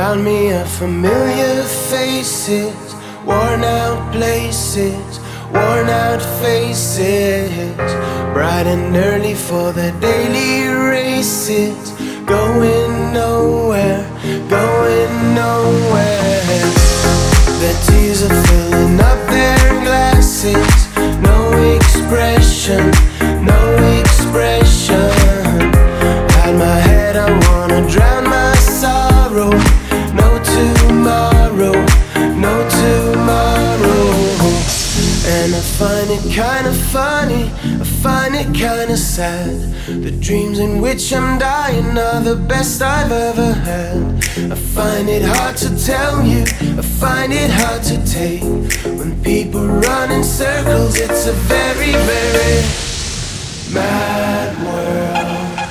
Around me are familiar faces, worn out places, worn out faces. Bright and early for the daily races, going nowhere, going nowhere. Their tears are filling up their glasses, no expression, no expression. Hide my head, I wanna drown my sorrow. No tomorrow, no tomorrow. And I find it kinda funny, I find it kinda sad. The dreams in which I'm dying are the best I've ever had. I find it hard to tell you, I find it hard to take. When people run in circles, it's a very, very mad world.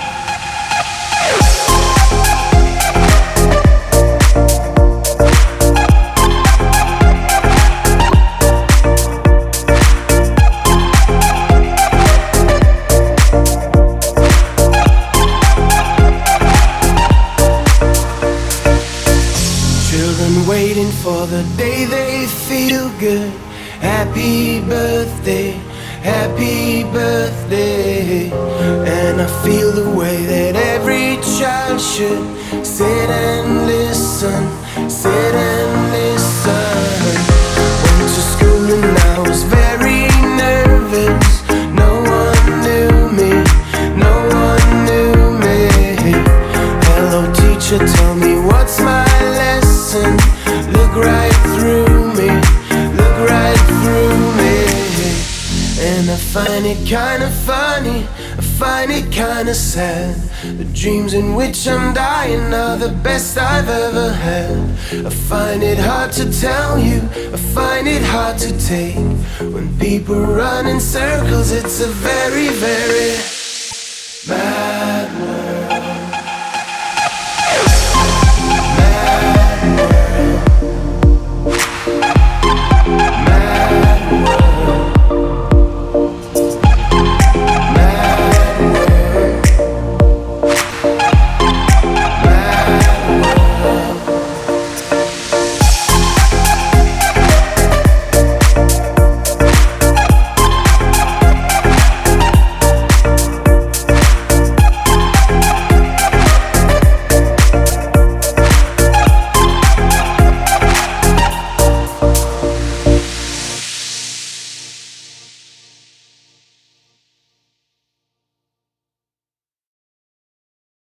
Waiting for the day they feel good. Happy birthday, happy birthday. And I feel the way that every child should. Sit and listen, sit and listen. Went to school and I was very nervous. No one knew me, no one knew me. Hello teacher, tell me what's my lesson. Look right through me, look right through me. And I find it kinda funny, I find it kinda sad. The dreams in which I'm dying are the best I've ever had. I find it hard to tell you, I find it hard to take. When people run in circles, it's a very, very bad